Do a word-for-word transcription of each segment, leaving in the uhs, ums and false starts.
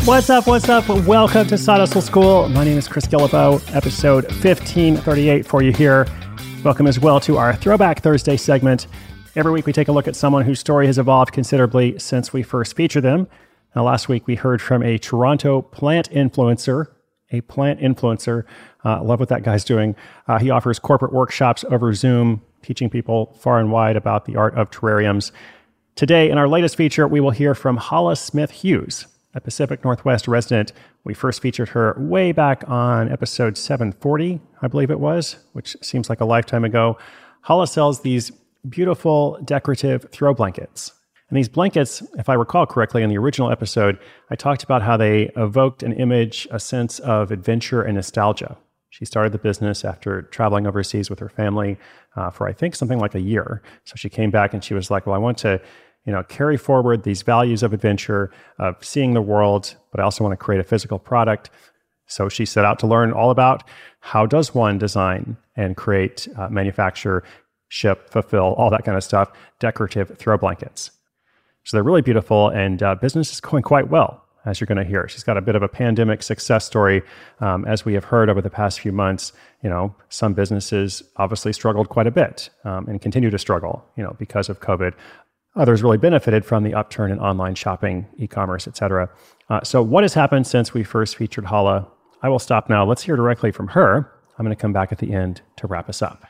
What's up? What's up? Welcome to Side Hustle School. My name is Chris Guillebeau, episode fifteen thirty-eight for you here. Welcome as well to our Throwback Thursday segment. Every week we take a look at someone whose story has evolved considerably since we first featured them. Now, last week we heard from a Toronto plant influencer, a plant influencer. Uh, love what that guy's doing. Uh, he offers corporate workshops over Zoom, teaching people far and wide about the art of terrariums. Today, in our latest feature, we will hear from Hala Smith-Hughes, a Pacific Northwest resident. We first featured her way back on episode seven forty, I believe it was, which seems like a lifetime ago. Hala sells these beautiful decorative throw blankets. And these blankets, if I recall correctly, in the original episode, I talked about how they evoked an image, a sense of adventure and nostalgia. She started the business after traveling overseas with her family uh, for, I think, something like a year. So she came back and she was like, well, I want to you know, carry forward these values of adventure, of seeing the world, but I also want to create a physical product. So she set out to learn all about how does one design and create, uh, manufacture, ship, fulfill, all that kind of stuff, decorative throw blankets. So they're really beautiful, and uh, business is going quite well, as you're going to hear. She's got a bit of a pandemic success story. Um, as we have heard over the past few months, you know, some businesses obviously struggled quite a bit um, and continue to struggle, you know, because of COVID. Others really benefited from the upturn in online shopping, e-commerce, et cetera. Uh, so what has happened since we first featured Hala? I will stop now. Let's hear directly from her. I'm going to come back at the end to wrap us up.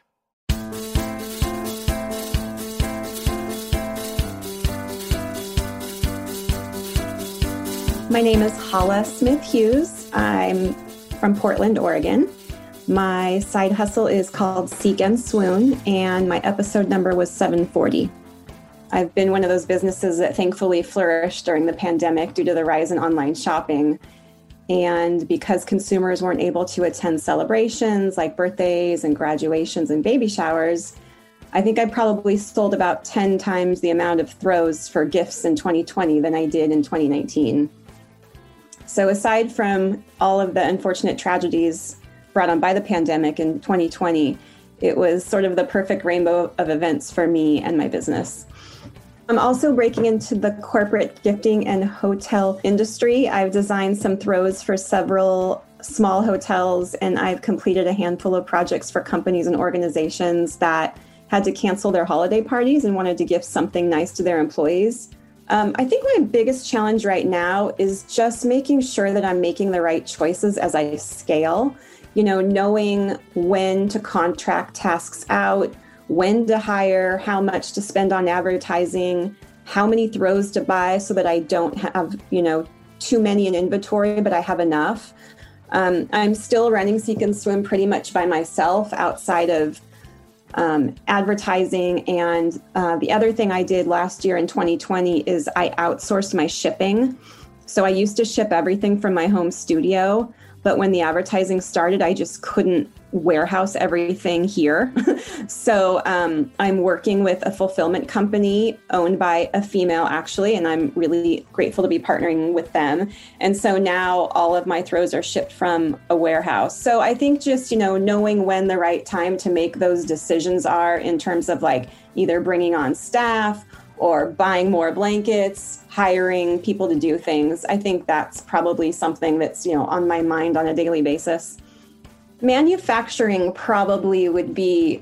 My name is Hala Smith-Hughes. I'm from Portland, Oregon. My side hustle is called Seek and Swoon, and my episode number was seven forty. I've been one of those businesses that thankfully flourished during the pandemic due to the rise in online shopping. And because consumers weren't able to attend celebrations like birthdays and graduations and baby showers, I think I probably sold about ten times the amount of throws for gifts in twenty twenty than I did in twenty nineteen. So aside from all of the unfortunate tragedies brought on by the pandemic in twenty twenty, it was sort of the perfect rainbow of events for me and my business. I'm also breaking into the corporate gifting and hotel industry. I've designed some throws for several small hotels, and I've completed a handful of projects for companies and organizations that had to cancel their holiday parties and wanted to gift something nice to their employees. Um, I think my biggest challenge right now is just making sure that I'm making the right choices as I scale. You know, knowing when to contract tasks out, when to hire, how much to spend on advertising, how many throws to buy so that I don't have, you know, too many in inventory, but I have enough. Um, I'm still running Seek and Swim pretty much by myself outside of um, advertising. And uh, the other thing I did last year in twenty twenty is I outsourced my shipping. So I used to ship everything from my home studio, but when the advertising started, I just couldn't warehouse everything here. so um, I'm working with a fulfillment company owned by a female, actually, and I'm really grateful to be partnering with them. And so now all of my throws are shipped from a warehouse. So I think just, you know, knowing when the right time to make those decisions are in terms of like either bringing on staff or buying more blankets, hiring people to do things. I think that's probably something that's, you know, on my mind on a daily basis. Manufacturing probably would be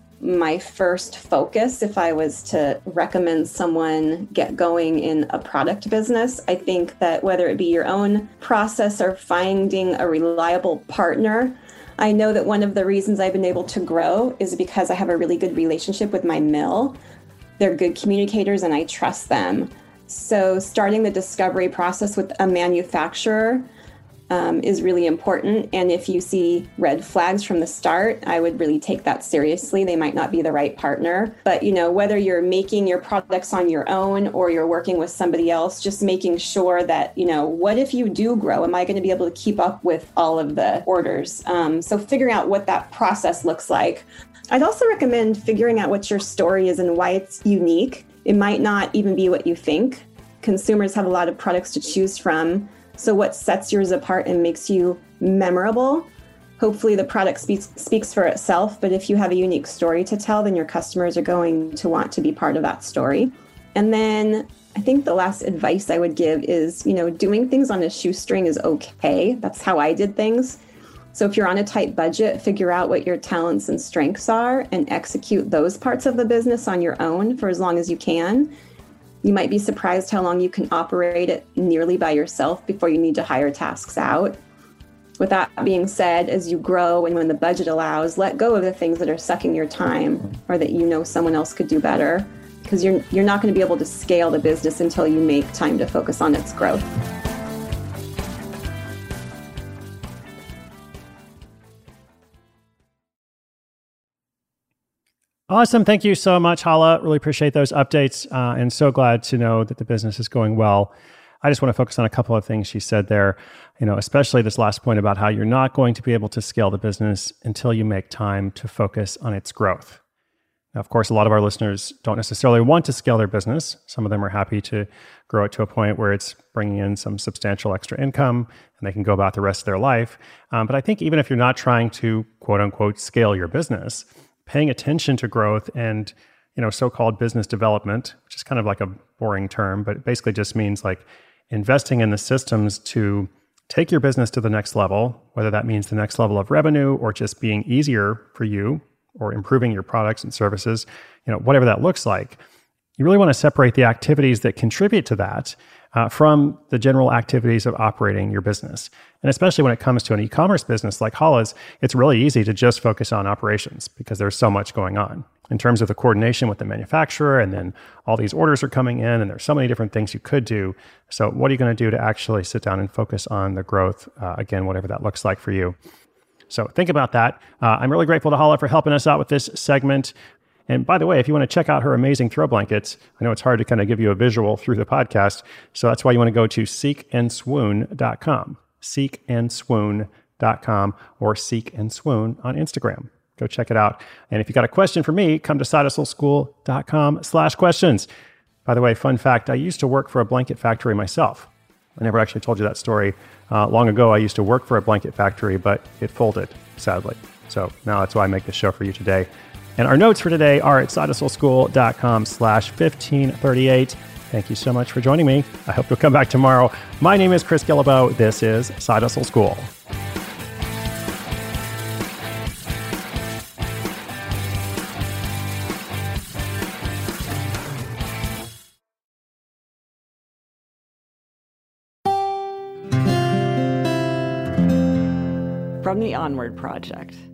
my first focus if I was to recommend someone get going in a product business. I think that whether it be your own process or finding a reliable partner, I know that one of the reasons I've been able to grow is because I have a really good relationship with my mill. They're good communicators and I trust them. So starting the discovery process with a manufacturer um, is really important. And if you see red flags from the start, I would really take that seriously. They might not be the right partner. But, you know, whether you're making your products on your own or you're working with somebody else, just making sure that, you know, what if you do grow? Am I going to be able to keep up with all of the orders? Um, so figuring out what that process looks like. I'd also recommend figuring out what your story is and why it's unique. It might not even be what you think. Consumers have a lot of products to choose from. So what sets yours apart and makes you memorable? Hopefully the product speaks speaks for itself, but if you have a unique story to tell, then your customers are going to want to be part of that story. And then I think the last advice I would give is, you know, doing things on a shoestring is okay. That's how I did things. So if you're on a tight budget, figure out what your talents and strengths are and execute those parts of the business on your own for as long as you can. You might be surprised how long you can operate it nearly by yourself before you need to hire tasks out. With that being said, as you grow and when the budget allows, let go of the things that are sucking your time or that you know someone else could do better, because you're you're not going to be able to scale the business until you make time to focus on its growth. Awesome. Thank you so much, Hala. Really appreciate those updates uh, and so glad to know that the business is going well. I just want to focus on a couple of things she said there, you know, especially this last point about how you're not going to be able to scale the business until you make time to focus on its growth. Now, of course, a lot of our listeners don't necessarily want to scale their business. Some of them are happy to grow it to a point where it's bringing in some substantial extra income and they can go about the rest of their life. Um, but I think even if you're not trying to, quote unquote, scale your business, paying attention to growth and, you know, so-called business development, which is kind of like a boring term, but it basically just means like investing in the systems to take your business to the next level, whether that means the next level of revenue or just being easier for you or improving your products and services, you know, whatever that looks like. You really want to separate the activities that contribute to that uh, from the general activities of operating your business. And especially when it comes to an e-commerce business like Hala's, it's really easy to just focus on operations because there's so much going on in terms of the coordination with the manufacturer, and then all these orders are coming in and there's so many different things you could do. So what are you going to do to actually sit down and focus on the growth, uh, again, whatever that looks like for you? So think about that. Uh, I'm really grateful to Hala for helping us out with this segment. And by the way, if you want to check out her amazing throw blankets, I know it's hard to kind of give you a visual through the podcast. So that's why you want to go to seek and swoon dot com, seek and swoon dot com, or Seek and Swoon on Instagram. Go check it out. And if you got a question for me, come to side hustle school dot com slash questions. By the way, fun fact, I used to work for a blanket factory myself. I never actually told you that story. Uh, long ago, I used to work for a blanket factory, but it folded, sadly. So now that's why I make this show for you today. And our notes for today are at side hustle school dot com slash fifteen thirty-eight. Thank you so much for joining me. I hope you'll come back tomorrow. My name is Chris Guillebeau. This is Side Hustle School. From the Onward Project.